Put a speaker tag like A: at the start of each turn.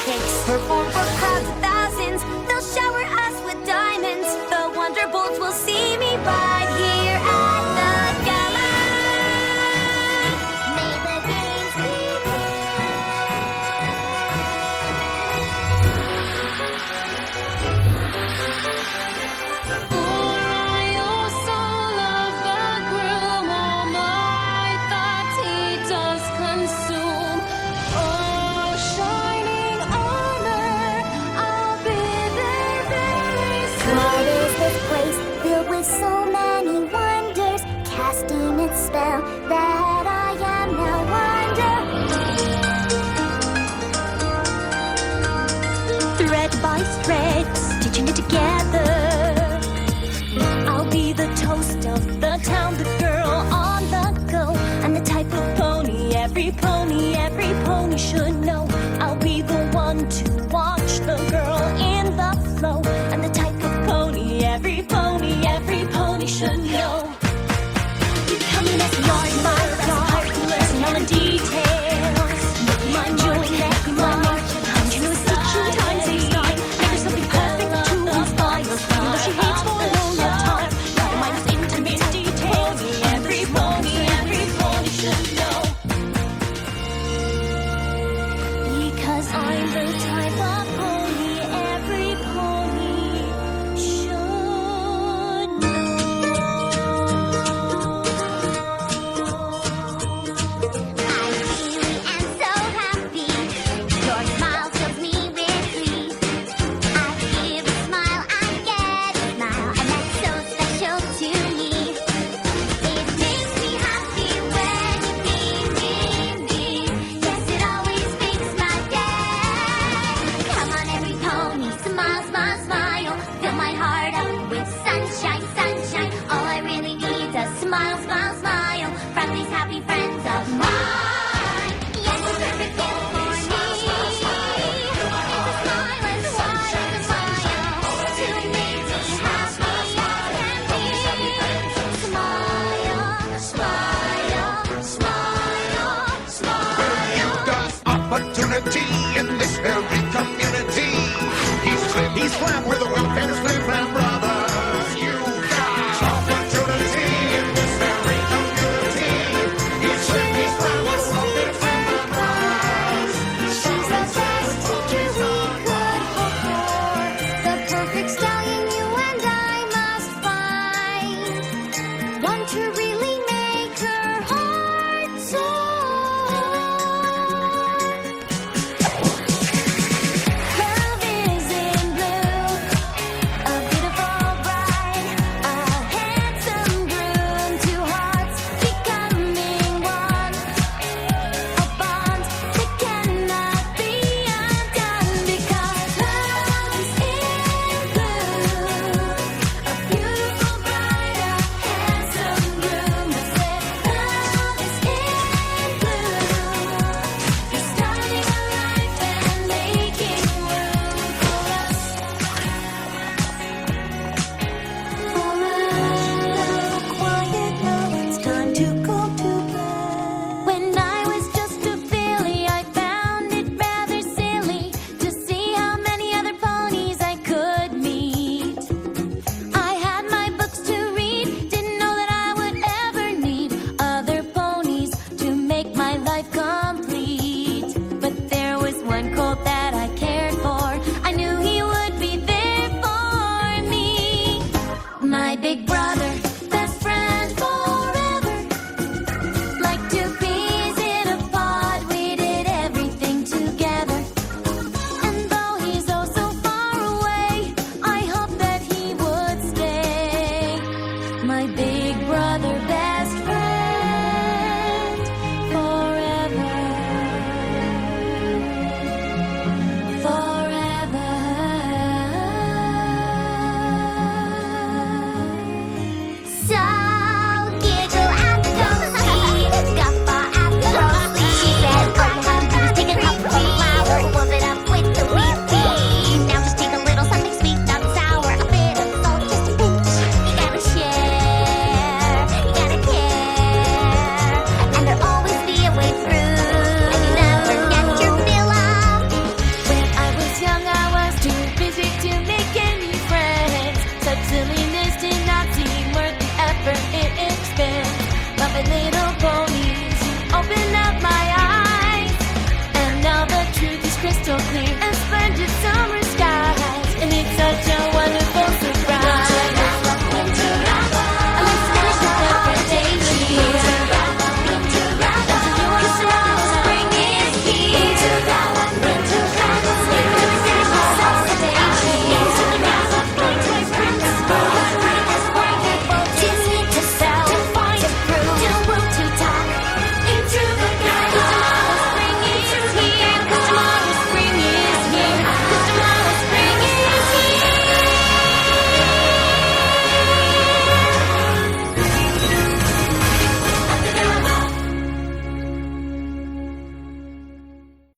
A: cupcakes. Perform for crowds of thousands. They'll shower us with diamonds. The Wonderbolts will see me right here at the gala. May the games begin.
B: For I also love the groom. All my thoughts he does consume. Oh, shining armor, I'll be there very soon.
A: What is this place filled with so many wonders, casting its spell that I am now wonder? Thread by thread, stitching it together. I'll be the toast of the town, the girl on the go, and the type of pony every pony should know. I'll be the one to watch the girl in the flow, and the type of pony every pony should know. Becoming as large by yard, learning all the details. Mind your neck, my march, continuous stitching times each time. Never something perfect to inspire, even though she hates for a long time. My mind is intimate details. Every pony should know. Because I'm the type of pony every pony should know. I really am so happy. Your smile fills me with glee. I give a smile, I get a smile, and that's so special to me. It makes me happy when you meet me. Yes, it always makes my day. Come on, every pony, smile, smile, smile. Fill my heart up with sunshine, sunshine. All I really need is a smile, smile, smile from these happy friends of mine. Yes, it's perfect gift for me. It's a smile as wide as a mile to make me happy I can be. Smile, smile, smile, smile.
C: You've got opportunity in this very community. He's slim with a